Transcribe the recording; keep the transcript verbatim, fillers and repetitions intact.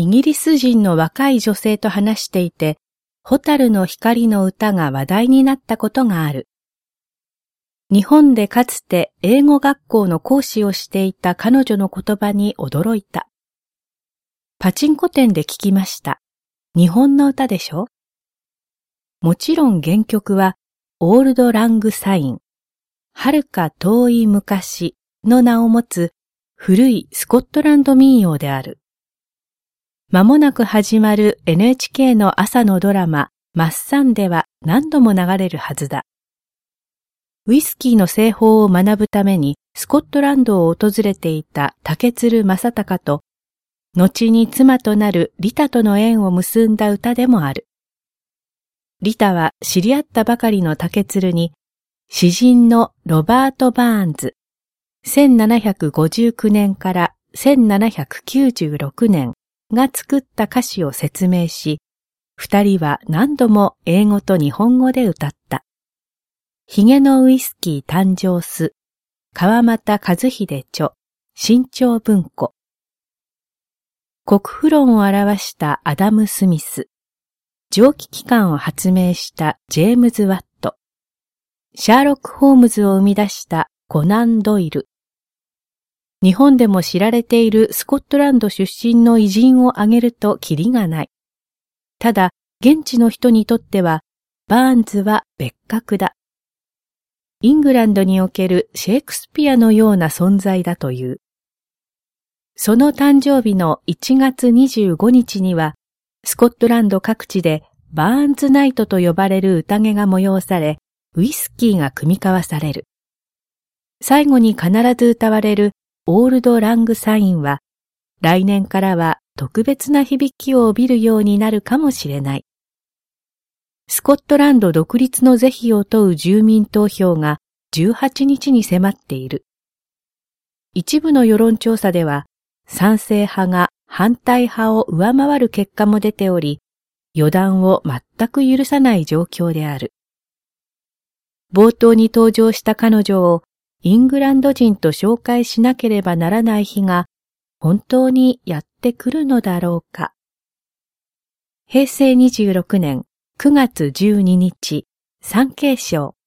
イギリス人の若い女性と話していて、蛍の光の歌が話題になったことがある。日本でかつて英語学校の講師をしていた彼女の言葉に驚いた。パチンコ店で聞きました。日本の歌でしょ？もちろん原曲はオールドラングサイン、遥か遠い昔の名を持つ古いスコットランド民謡である。間もなく始まる エヌエイチケー の朝のドラママッサンでは何度も流れるはずだ。ウイスキーの製法を学ぶためにスコットランドを訪れていた竹鶴正隆と、後に妻となるリタとの縁を結んだ歌でもある。リタは知り合ったばかりの竹鶴に、詩人のロバート・バーンズ、せんななひゃくごじゅうきゅうねんからせんななひゃくきゅうじゅうろくねんが作った歌詞を説明し、二人は何度も英語と日本語で歌った。ヒゲのウイスキー誕生す、川又和秀著、新潮文庫。国富論を表したアダム・スミス。蒸気機関を発明したジェームズ・ワット。シャーロック・ホームズを生み出したコナン・ドイル。日本でも知られているスコットランド出身の偉人を挙げるとキリがない。ただ、現地の人にとっては、バーンズは別格だ。イングランドにおけるシェイクスピアのような存在だという。その誕生日のいちがつにじゅうごにちには、スコットランド各地でバーンズナイトと呼ばれる宴が催され、ウイスキーが酌み交わされる。最後に必ず歌われるオールドラングサインは、来年からは特別な響きを帯びるようになるかもしれない。スコットランド独立の是非を問う住民投票がじゅうはちにちに迫っている。一部の世論調査では、賛成派が反対派を上回る結果も出ており、予断を全く許さない状況である。冒頭に登場した彼女をイングランド人と紹介しなければならない日が本当にやってくるのだろうか。へいせいにじゅうろくねんくがつじゅうににち、産経省。